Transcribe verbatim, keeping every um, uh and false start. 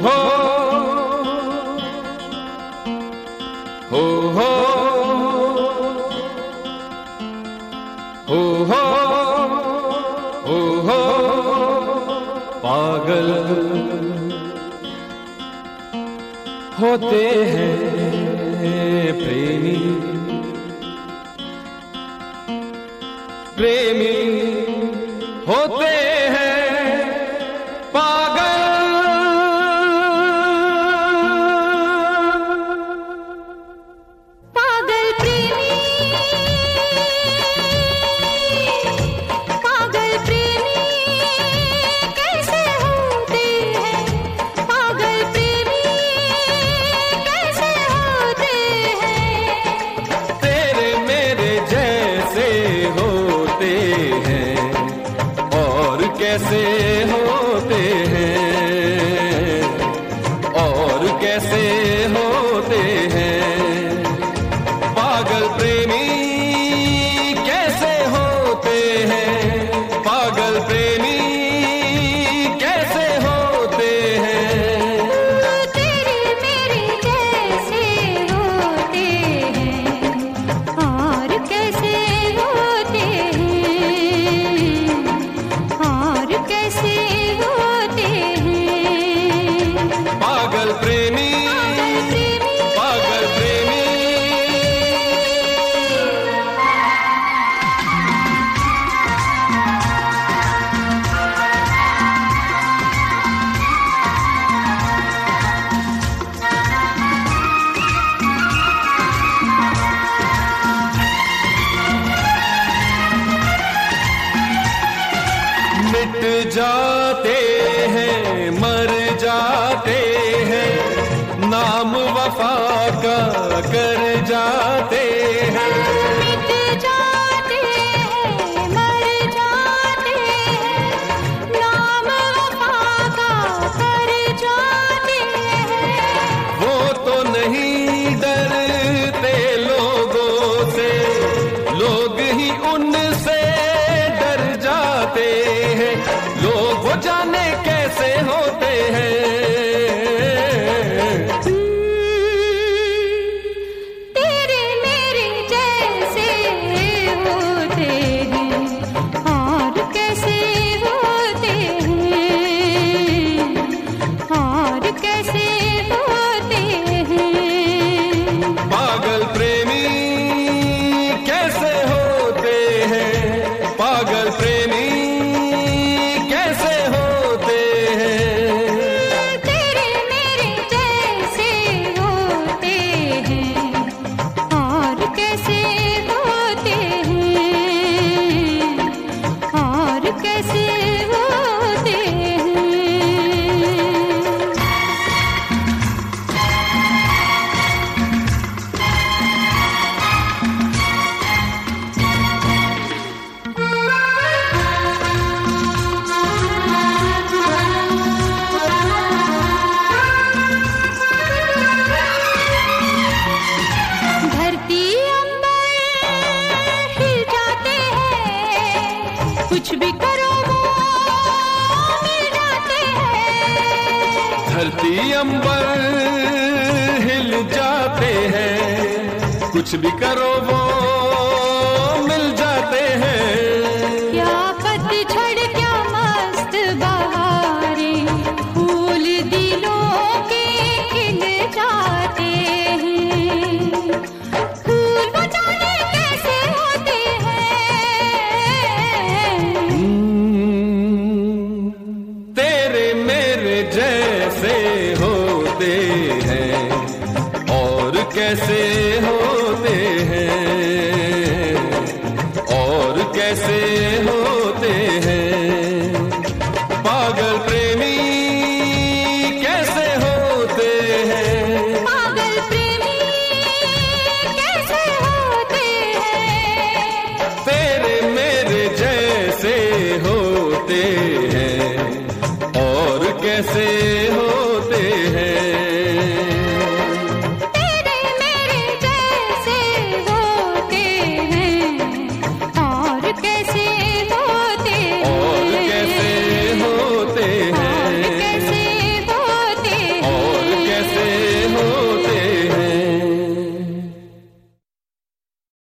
हो हो हो हो हो हो हो पागल होते हैं प्रेमी प्रेमी होते हैं पागल पागल प्रेमी पागल प्रेमी कैसे होते हैं पागल प्रेमी कैसे होते हैं तेरे मेरे जैसे होते हैं और कैसे होते हैं और कैसे होते हैं पागल प्रेमी कैसे होते हैं पागल प्रेमी कैसे होते हैं तेरे मेरे जैसे होते हैं और कैसे होते हैं और कैसे होते हैं पागल प्रेमी पागल प्रेमी मिट जाते हैं मर जाते हैं नाम वफा का कर जाते हैं मिट जाते हैं मर जाते हैं नाम वफा का कर जाते हैं वो तो नहीं डरते लोगों से लोग ही उनसे डर जाते हैं लोग वो जाने कैसे होते हैं तेरे मेरे जैसे होते हैं और कैसे होते हैं और कैसे होते हैं पागल प्रेमी कैसे होते हैं पागल प्रेमी कैसे होते हैं तेरे मेरे जैसे होते हैं और कैसे होते हैं और कैसे होते हैं धरती अंबर हिल जाते हैं कुछ भी करो वो मिल जाते हैं धरती अंबर हिल जाते हैं कुछ भी करो वो मिल जाते हैं क्या पतझड़ क्या मस्त बहारें फूल दिलों के खिल जाते हैं फूल वो जाने कैसे होते हैं तेरे मेरे जैसे होते हैं और कैसे होते हैं और कैसे होते हैं पागल प्रेमी कैसे होते हैं पागल प्रेमी कैसे होते हैं तेरे मेरे जैसे होते हैं और कैसे हो